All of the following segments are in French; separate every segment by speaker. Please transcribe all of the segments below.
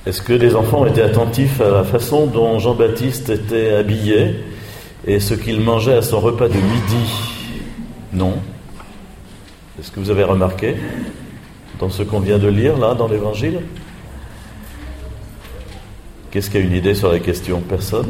Speaker 1: Est-ce que les enfants étaient attentifs à la façon dont Jean-Baptiste était habillé et ce qu'il mangeait à son repas de midi? Non. Est-ce que vous avez remarqué dans ce qu'on vient de lire là dans l'Évangile? Qu'est-ce qui a une idée sur la question? Personne?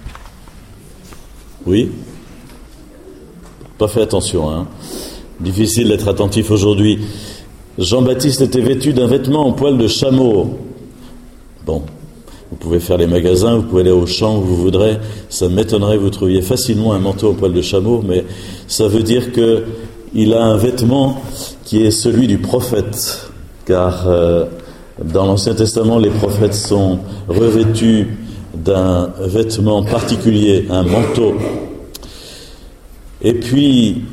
Speaker 1: Oui? Pas fait attention, hein. Difficile d'être attentif aujourd'hui. Jean-Baptiste était vêtu d'un vêtement en poil de chameau. Bon, vous pouvez faire les magasins, vous pouvez aller au champ où vous voudrez. Ça m'étonnerait que vous trouviez facilement un manteau en poil de chameau, mais ça veut dire que il a un vêtement qui est celui du prophète, car dans l'Ancien Testament, les prophètes sont revêtus d'un vêtement particulier, un manteau. Et puis,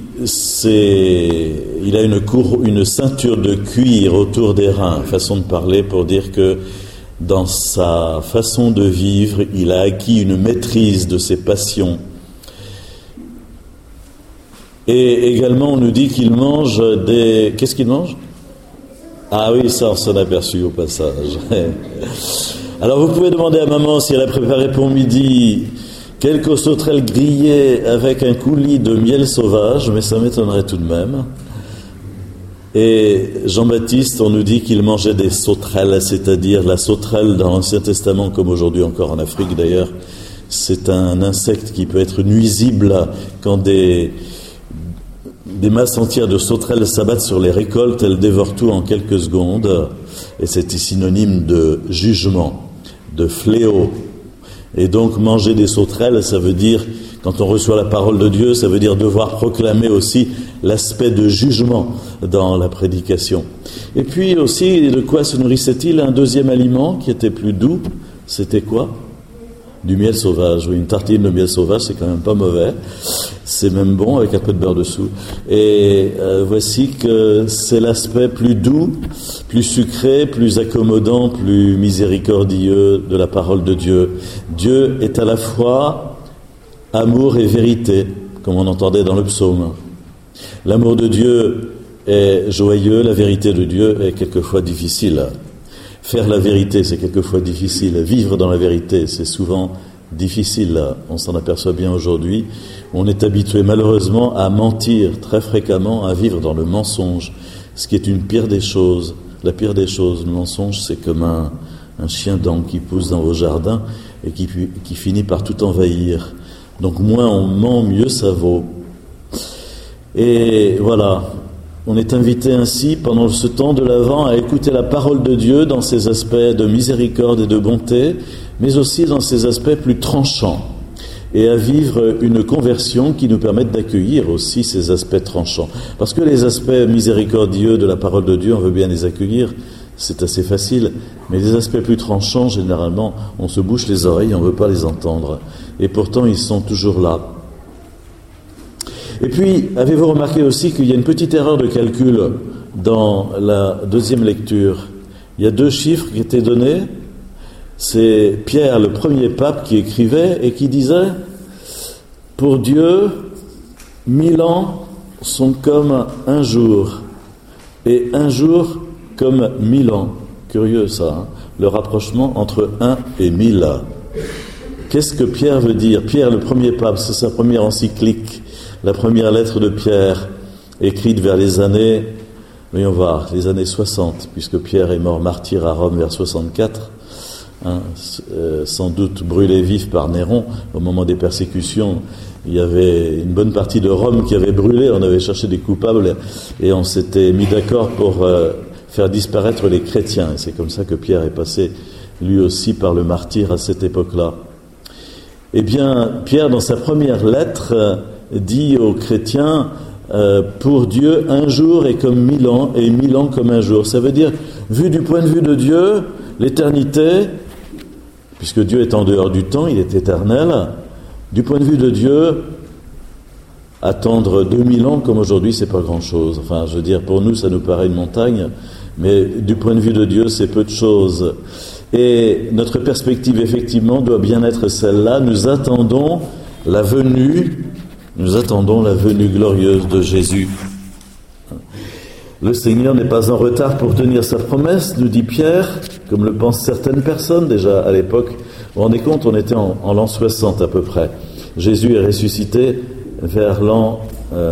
Speaker 1: il a une ceinture de cuir autour des reins, façon de parler pour dire que dans sa façon de vivre, il a acquis une maîtrise de ses passions. Et également, on nous dit qu'il mange des... Qu'est-ce qu'il mange? Ah oui, ça, on s'en a aperçu au passage. Alors, vous pouvez demander à maman si elle a préparé pour midi quelques sauterelles grillées avec un coulis de miel sauvage, mais ça m'étonnerait tout de même. Et Jean-Baptiste, on nous dit qu'il mangeait des sauterelles, c'est-à-dire la sauterelle dans l'Ancien Testament, comme aujourd'hui encore en Afrique d'ailleurs, c'est un insecte qui peut être nuisible quand des masses entières de sauterelles s'abattent sur les récoltes, elles dévorent tout en quelques secondes, et c'est synonyme de jugement, de fléau. Et donc manger des sauterelles, ça veut dire, quand on reçoit la parole de Dieu, ça veut dire devoir proclamer aussi l'aspect de jugement dans la prédication. Et puis aussi, de quoi se nourrissait-il? Un deuxième aliment qui était plus doux, c'était quoi? Du miel sauvage. Oui, une tartine de miel sauvage, c'est quand même pas mauvais. C'est même bon avec un peu de beurre dessous. Et voici que c'est l'aspect plus doux, plus sucré, plus accommodant, plus miséricordieux de la parole de Dieu. Dieu est à la fois amour et vérité, comme on entendait dans le psaume. L'amour de Dieu est joyeux, la vérité de Dieu est quelquefois difficile. Faire la vérité, c'est quelquefois difficile. Vivre dans la vérité, c'est souvent difficile. On s'en aperçoit bien aujourd'hui. On est habitué malheureusement à mentir très fréquemment, à vivre dans le mensonge, ce qui est une pire des choses. La pire des choses, le mensonge, c'est comme un chien-dent qui pousse dans vos jardins et qui finit par tout envahir. Donc moins on ment, mieux ça vaut. Et voilà, on est invité ainsi pendant ce temps de l'Avent à écouter la parole de Dieu dans ses aspects de miséricorde et de bonté, mais aussi dans ses aspects plus tranchants, et à vivre une conversion qui nous permette d'accueillir aussi ces aspects tranchants. Parce que les aspects miséricordieux de la parole de Dieu, on veut bien les accueillir, c'est assez facile, mais les aspects plus tranchants, généralement, on se bouche les oreilles, on ne veut pas les entendre. Et pourtant, ils sont toujours là. Et puis, avez-vous remarqué aussi qu'il y a une petite erreur de calcul dans la deuxième lecture? Il y a deux chiffres qui étaient donnés. C'est Pierre, le premier pape, qui écrivait et qui disait « Pour Dieu, 1000 ans sont comme un jour, et un jour comme 1000 ans. » Curieux ça, hein, le rapprochement entre 1 et 1000. Qu'est-ce que Pierre veut dire? Pierre, le premier pape, c'est sa première encyclique, la première lettre de Pierre, écrite vers les années, voyons voir, les années 60, puisque Pierre est mort martyr à Rome vers 64, sans doute brûlé vif par Néron au moment des persécutions. Il y avait une bonne partie de Rome qui avait brûlé, on avait cherché des coupables et on s'était mis d'accord pour faire disparaître les chrétiens. Et c'est comme ça que Pierre est passé lui aussi par le martyre à cette époque-là. Eh bien, Pierre, dans sa première lettre, dit aux chrétiens, pour Dieu, un jour est comme 1000 ans, et 1000 ans comme un jour. Ça veut dire, vu du point de vue de Dieu, l'éternité, puisque Dieu est en dehors du temps, il est éternel, du point de vue de Dieu, attendre 2000 ans comme aujourd'hui, c'est pas grand-chose. Enfin, je veux dire, pour nous, ça nous paraît une montagne, mais du point de vue de Dieu, c'est peu de choses. Et notre perspective, effectivement, doit bien être celle-là. Nous attendons la venue glorieuse de Jésus. Le Seigneur n'est pas en retard pour tenir sa promesse, nous dit Pierre. comme le pensent certaines personnes déjà à l'époque. Vous vous rendez compte, on était en l'an 60 à peu près. Jésus est ressuscité vers l'an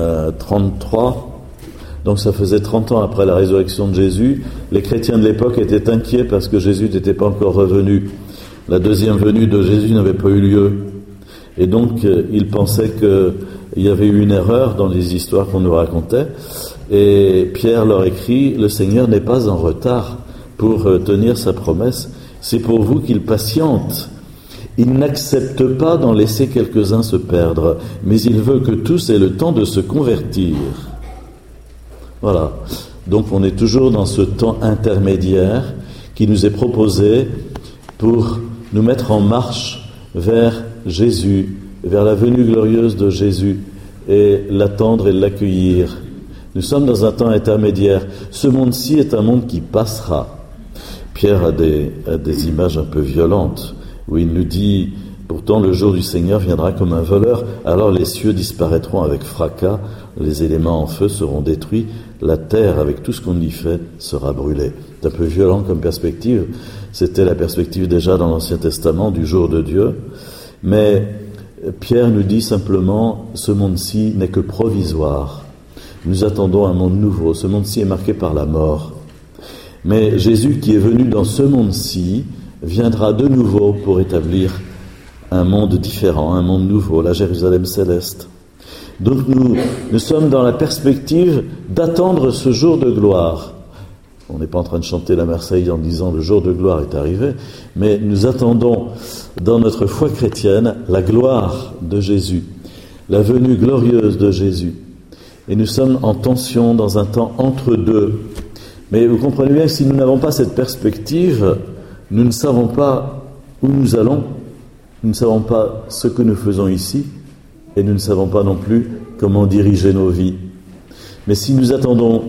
Speaker 1: 33, donc ça faisait 30 ans après la résurrection de Jésus. Les chrétiens de l'époque étaient inquiets parce que Jésus n'était pas encore revenu. La deuxième venue de Jésus n'avait pas eu lieu. Et donc, ils pensaient qu'il y avait eu une erreur dans les histoires qu'on nous racontait. Et Pierre leur écrit, « Le Seigneur n'est pas en retard pour tenir sa promesse. C'est pour vous qu'il patiente. Il n'accepte pas d'en laisser quelques-uns se perdre, mais il veut que tous aient le temps de se convertir. » Voilà. Donc on est toujours dans ce temps intermédiaire qui nous est proposé pour nous mettre en marche vers Jésus, vers la venue glorieuse de Jésus, et l'attendre et l'accueillir. Nous sommes dans un temps intermédiaire. Ce monde-ci est un monde qui passera. Pierre a des images un peu violentes, où il nous dit « Pourtant le jour du Seigneur viendra comme un voleur, alors les cieux disparaîtront avec fracas, les éléments en feu seront détruits, la terre avec tout ce qu'on y fait sera brûlée. » C'est un peu violent comme perspective. C'était la perspective déjà dans l'Ancien Testament du jour de Dieu. Mais Pierre nous dit simplement « Ce monde-ci n'est que provisoire. Nous attendons un monde nouveau. Ce monde-ci est marqué par la mort. » Mais Jésus qui est venu dans ce monde-ci viendra de nouveau pour établir un monde différent, un monde nouveau, la Jérusalem céleste. Donc nous sommes dans la perspective d'attendre ce jour de gloire. On n'est pas en train de chanter la Marseillaise en disant le jour de gloire est arrivé, mais nous attendons dans notre foi chrétienne la gloire de Jésus, la venue glorieuse de Jésus. Et nous sommes en tension dans un temps entre deux. Mais vous comprenez bien que si nous n'avons pas cette perspective, nous ne savons pas où nous allons, nous ne savons pas ce que nous faisons ici, et nous ne savons pas non plus comment diriger nos vies. Mais si nous attendons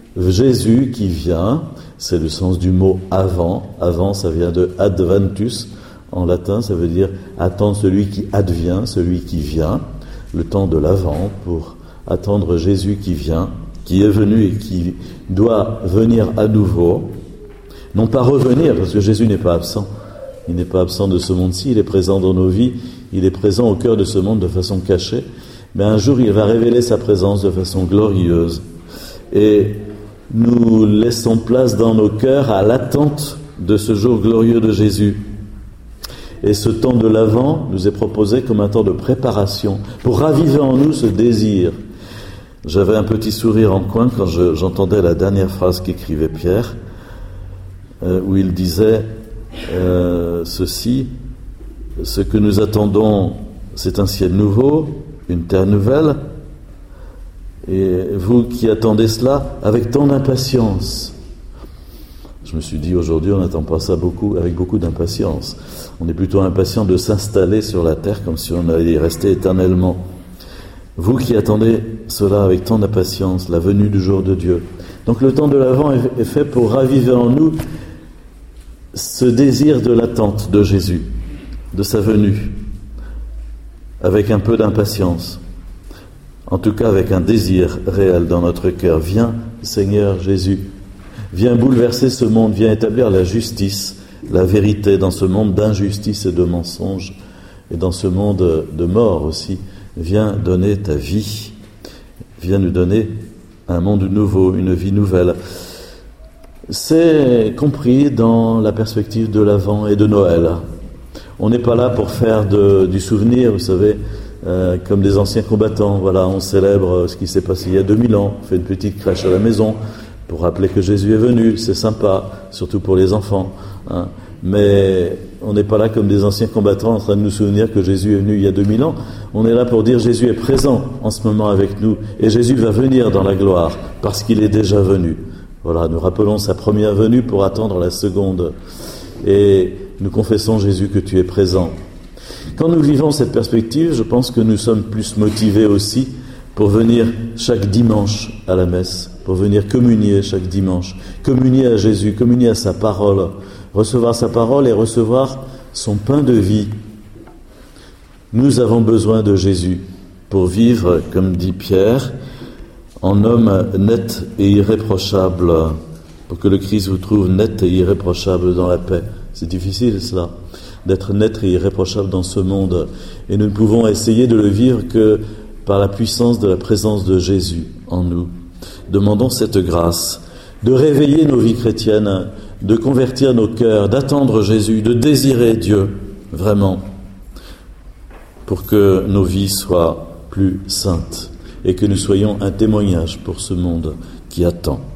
Speaker 1: Jésus qui vient, c'est le sens du mot avant. Avant, ça vient de adventus, en latin, ça veut dire attendre celui qui advient, celui qui vient, le temps de l'avant pour attendre Jésus qui vient, qui est venu et qui doit venir à nouveau. Non pas revenir, parce que Jésus n'est pas absent. Il n'est pas absent de ce monde-ci, il est présent dans nos vies, il est présent au cœur de ce monde de façon cachée. Mais un jour, il va révéler sa présence de façon glorieuse. Et nous laissons place dans nos cœurs à l'attente de ce jour glorieux de Jésus. Et ce temps de l'Avent nous est proposé comme un temps de préparation pour raviver en nous ce désir. J'avais un petit sourire en coin quand j'entendais la dernière phrase qu'écrivait Pierre, où il disait ceci, « Ce que nous attendons, c'est un ciel nouveau, une terre nouvelle, et vous qui attendez cela avec tant d'impatience. » Je me suis dit, aujourd'hui, on n'attend pas ça avec beaucoup d'impatience. On est plutôt impatient de s'installer sur la terre comme si on allait y rester éternellement. Vous qui attendez cela avec tant d'impatience, la venue du jour de Dieu. Donc le temps de l'Avent est fait pour raviver en nous ce désir de l'attente de Jésus, de sa venue, avec un peu d'impatience. En tout cas avec un désir réel dans notre cœur. Viens, Seigneur Jésus, viens bouleverser ce monde, viens établir la justice, la vérité dans ce monde d'injustice et de mensonges, et dans ce monde de mort aussi. Viens donner ta vie, viens nous donner un monde nouveau, une vie nouvelle. C'est compris dans la perspective de l'Avent et de Noël. On n'est pas là pour faire du souvenir, vous savez, comme des anciens combattants. Voilà, on célèbre ce qui s'est passé il y a 2000 ans, on fait une petite crèche à la maison pour rappeler que Jésus est venu, c'est sympa, surtout pour les enfants, hein. Mais on n'est pas là comme des anciens combattants en train de nous souvenir que Jésus est venu il y a 2000 ans. On est là pour dire Jésus est présent en ce moment avec nous et Jésus va venir dans la gloire parce qu'il est déjà venu. Voilà, nous rappelons sa première venue pour attendre la seconde et nous confessons Jésus que tu es présent. Quand nous vivons cette perspective, je pense que nous sommes plus motivés aussi pour venir chaque dimanche à la messe, pour venir communier chaque dimanche, communier à Jésus, communier à sa parole, recevoir sa parole et recevoir son pain de vie. Nous avons besoin de Jésus pour vivre, comme dit Pierre, en homme net et irréprochable, pour que le Christ vous trouve net et irréprochable dans la paix. C'est difficile cela, d'être net et irréprochable dans ce monde. Et nous ne pouvons essayer de le vivre que par la puissance de la présence de Jésus en nous. Demandons cette grâce de réveiller nos vies chrétiennes, de convertir nos cœurs, d'attendre Jésus, de désirer Dieu, vraiment, pour que nos vies soient plus saintes et que nous soyons un témoignage pour ce monde qui attend.